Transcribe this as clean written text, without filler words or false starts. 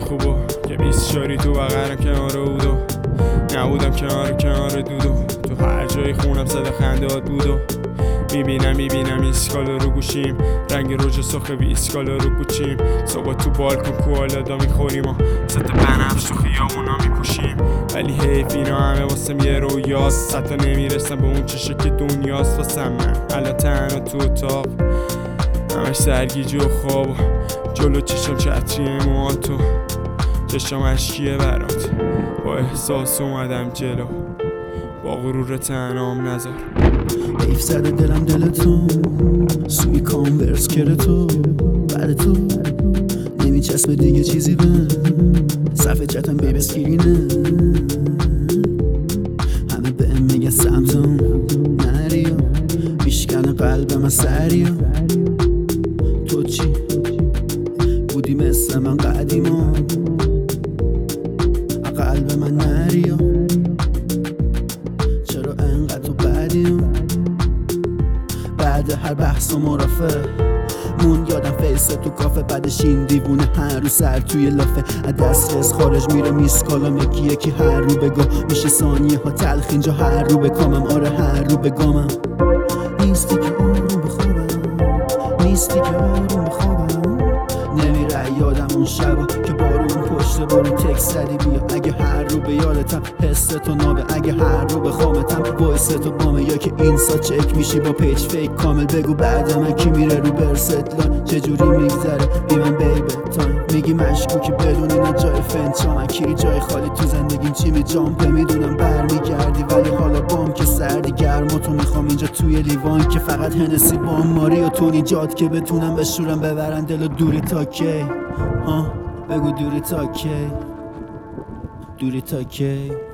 خوبو که 20 شاری تو بغرم کنار اودو نبودم کنار دودو تو هر جای خونم صدا خندهات بودو میبینم ایسکالا رو گوشیم رنگ رژ سرخ ویسکالا رو کوچیم صبح تو بالکن کوالادا میخوریم و ست بنفش تو خیابونا میپوشیم ولی حیف اینا همه واسم یه رویاست حتی نمیرسم به اون چشه که دنیاست واسم من الان تنها تو اتاق همش سرگیجه و خواب جلو چشم چتریه موهات تو چشم اشکیه برات با احساس اومدم جلو با غرور تنام نذار حیف زده دلم دل تو سوی کانورس کره تو بعد تو نمیچسبه دیگه چیزی به صفحه چتم بیب اسکرینه همه بهم میگن سمتم نریا میشکنه قلبم سریا تو چی بودی مثل من قدیما قلب من نریا چرا انقدر تو بدیم بعد هر بحث و مرافع مون یادم فیسه تو کافه بعدش این دیوونه هر رو سر توی لافه دسترس خارج میره میسکالام یکی هر رو بگاه میشه ثانیه ها تلخ اینجا هر رو بکامم آره هر رو بگامم نیستی که آروم بخوابم نیستی که آروم بخوابم نمیره یادم اون شبا که بارون پشت بارون تکس زدی بیا اگه هر رو به یادتم حس تو نابه اگه هر رو بخوامتم وایس تو بامه یا که اینستا چک میشی با پیج فیک کامل بگو بعد من کی میره رو برستلان چجوری میگذره بی من بیبه تایم میگی مشکوکی بدون اینا جای فنچا من کی جای خالی تو زندگیم چی می جامپه میدونم برمیگردی ولی حالا بام که سردی گرم و تو میخوام اینجا توی لیوان که فقط هنسی بام ماری و تو نیجات که بتونم بشورم ببرن دل دوری تا کی ها بگو دوری تا کی دوری تا کی